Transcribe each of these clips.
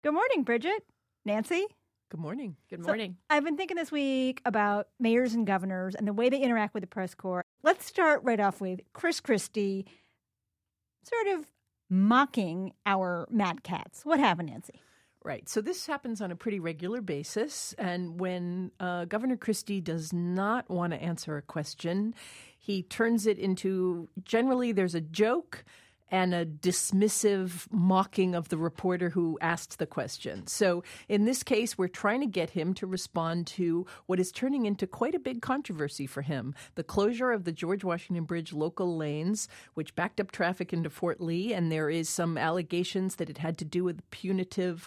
Good morning, Bridget. Nancy? Good morning. Good morning. I've been thinking this week about mayors and governors and the way they interact with the press corps. Let's start right off with Chris Christie sort of mocking our Mad Cats. What happened, Nancy? Right. So this happens on a pretty regular basis. And when Governor Christie does not want to answer a question, he turns it into, generally there's a joke and a dismissive mocking of the reporter who asked the question. So in this case, we're trying to get him to respond to what is turning into quite a big controversy for him, the closure of the George Washington Bridge local lanes, which backed up traffic into Fort Lee. And there is some allegations that it had to do with punitive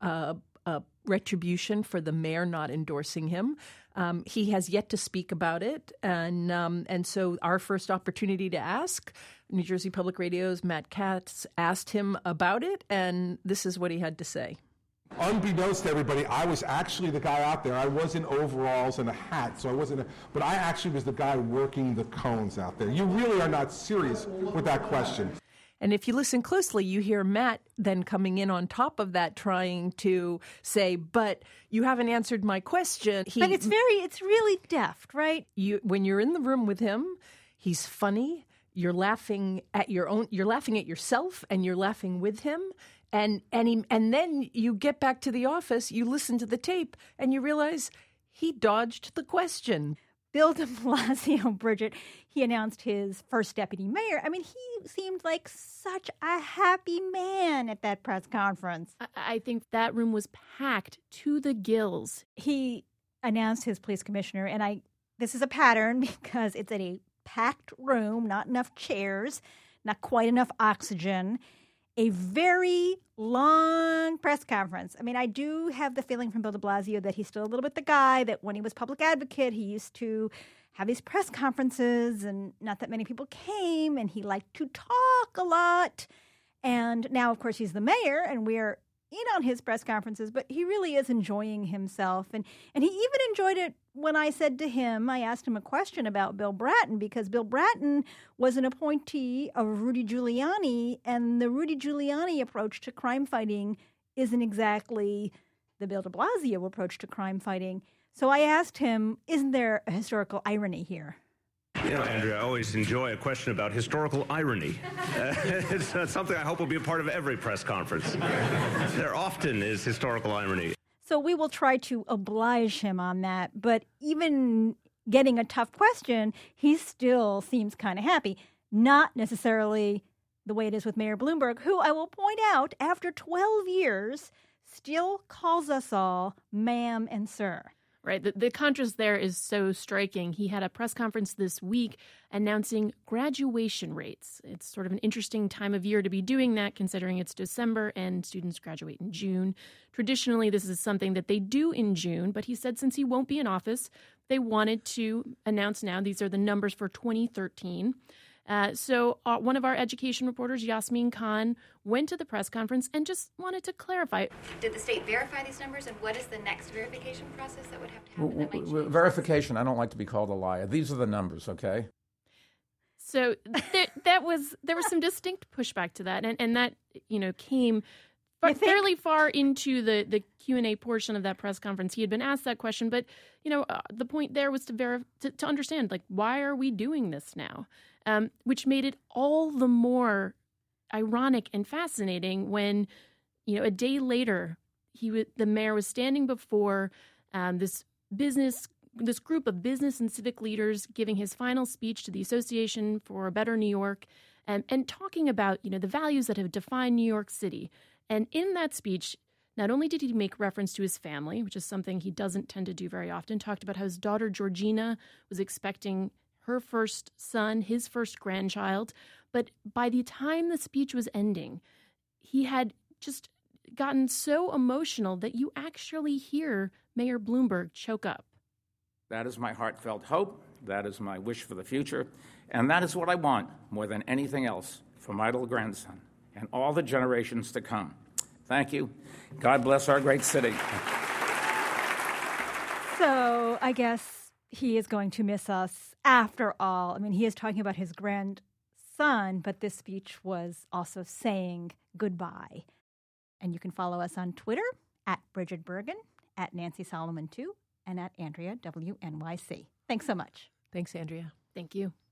retribution for the mayor not endorsing him. He has yet to speak about it. And so our first opportunity to ask, New Jersey Public Radio's Matt Katz asked him about it, and this is what he had to say. Unbeknownst to everybody, I was actually the guy out there. I was in overalls and a hat, so I wasn't, but I actually was the guy working the cones out there. You really are not serious with that question. And if you listen closely, you hear Matt then coming in on top of that, trying to say, but you haven't answered my question. But it's really deft, right? When you're in the room with him, he's funny. You're laughing at yourself, and you're laughing with him. And then you get back to the office, you listen to the tape, and you realize he dodged the question. Bill de Blasio, Bridget, he announced his first deputy mayor. I mean, he seemed like such a happy man at that press conference. I think that room was packed to the gills. He announced his police commissioner, and this is a pattern because it's at a packed room, not enough chairs, not quite enough oxygen, a very long press conference. I mean, I do have the feeling from Bill de Blasio that he's still a little bit the guy that when he was public advocate, he used to have these press conferences and not that many people came, and he liked to talk a lot. And now, of course, he's the mayor, and we're in on his press conferences, but he really is enjoying himself. And he even enjoyed it when I said to him, I asked him a question about Bill Bratton, because Bill Bratton was an appointee of Rudy Giuliani, and the Rudy Giuliani approach to crime fighting isn't exactly the Bill de Blasio approach to crime fighting. So I asked him, isn't there a historical irony here? Andrea, I always enjoy a question about historical irony. It's something I hope will be a part of every press conference. There often is historical irony. So we will try to oblige him on that. But even getting a tough question, he still seems kind of happy. Not necessarily the way it is with Mayor Bloomberg, who I will point out, after 12 years, still calls us all ma'am and sir. Right. The contrast there is so striking. He had a press conference this week announcing graduation rates. It's sort of an interesting time of year to be doing that, considering it's December and students graduate in June. Traditionally, this is something that they do in June, but he said since he won't be in office, they wanted to announce now. These are the numbers for 2013. So one of our education reporters, Yasmin Khan, went to the press conference and just wanted to clarify. Did the state verify these numbers, and what is the next verification process that would have to happen? That might change verification, I don't like to be called a liar. These are the numbers, okay? So there was some distinct pushback to that, and that came fairly far into the Q&A portion of that press conference. He had been asked that question, but the point there was to understand, like, why are we doing this now? Which made it all the more ironic and fascinating when, a day later, the mayor was standing before this group of business and civic leaders, giving his final speech to the Association for a Better New York, and talking about the values that have defined New York City. And in that speech, not only did he make reference to his family, which is something he doesn't tend to do very often, talked about how his daughter Georgina was expecting her first son, his first grandchild. But by the time the speech was ending, he had just gotten so emotional that you actually hear Mayor Bloomberg choke up. That is my heartfelt hope. That is my wish for the future. And that is what I want more than anything else for my little grandson and all the generations to come. Thank you. God bless our great city. So I guess he is going to miss us after all. I mean, he is talking about his grandson, but this speech was also saying goodbye. And you can follow us on Twitter at Bridget Bergen, at Nancy Solomon 2, and at Andrea WNYC. Thanks so much. Thanks, Andrea. Thank you.